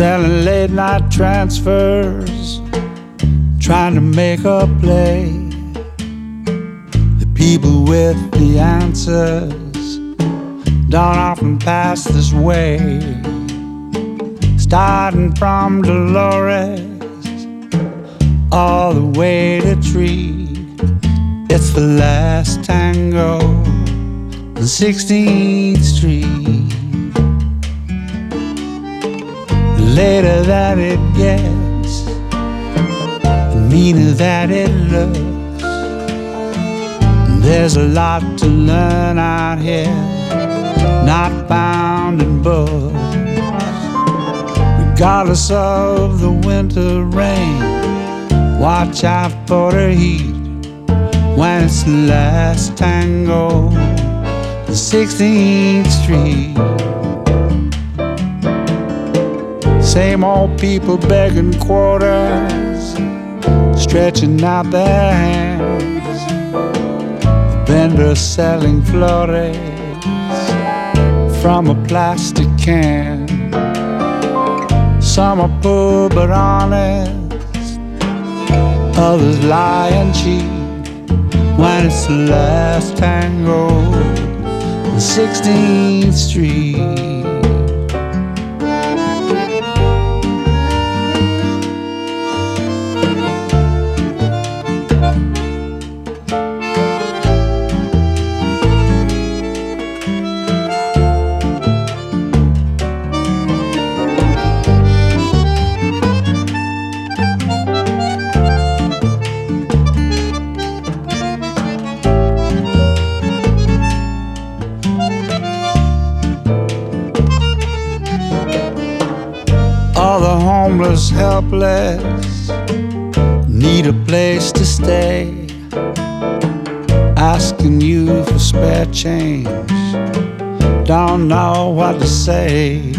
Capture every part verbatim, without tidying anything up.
selling late night transfers, trying to make a play. The people with the answers don't often pass this way. Starting from Dolores all the way to Tree, it's the last tango on sixteenth Street. The later that it gets, the meaner that it looks. There's a lot to learn out here, not found in books. Regardless of the winter rain, watch out for the heat when it's the last tango on sixteenth Street. Same old people begging quarters, stretching out their hands. Vendors selling flores from a plastic can. Some are poor but honest, others lie and cheat when it's the last tango on sixteenth Street. All the homeless, helpless, need a place to stay, asking you for spare change, don't know what to say.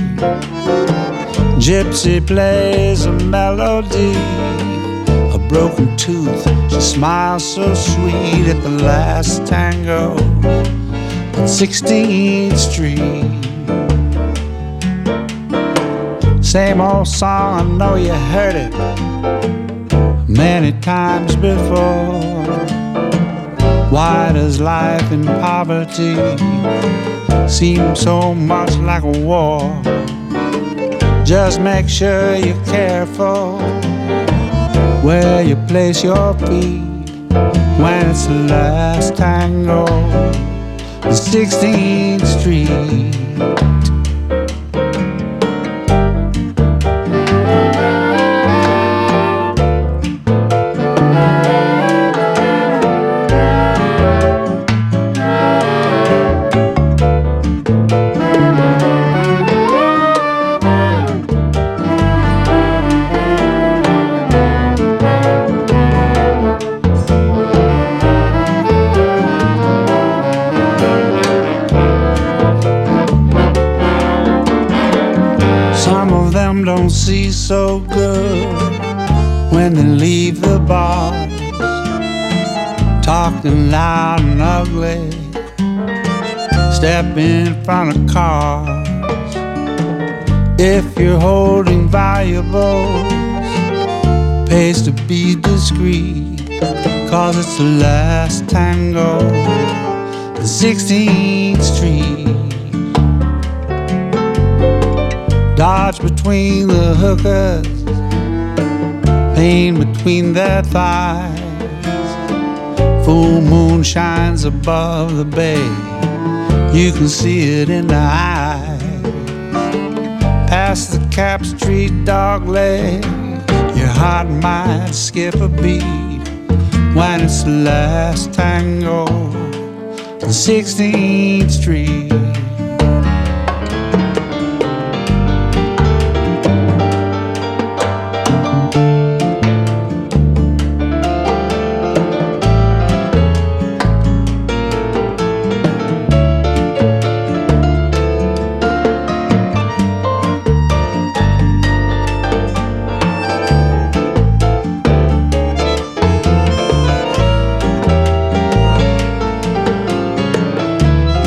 Gypsy plays a melody, a broken tooth, she smiles so sweet at the last tango on sixteenth Street. Same old song, I know you heard it many times before. Why does life in poverty seem so much like a war? Just make sure you're careful where you place your feet when it's the last tango on sixteenth Street. Some of them don't see so good when they leave the bars, talking loud and ugly, step in front of cars. If you're holding valuables, pays to be discreet, cause it's the last tango on sixteenth Street. Dodge between the hookers, pain between their thighs. Full moon shines above the bay, you can see it in the eyes. Past the Cap Street dog leg, your heart might skip a beat when it's the last tango on sixteenth Street.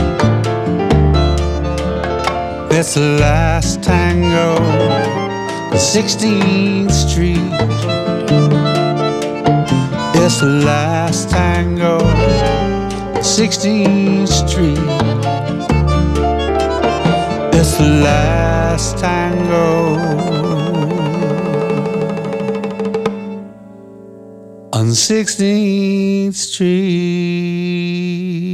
It's the last tango sixteenth Street. It's the last tango, sixteenth Street. It's the last tango on sixteenth Street.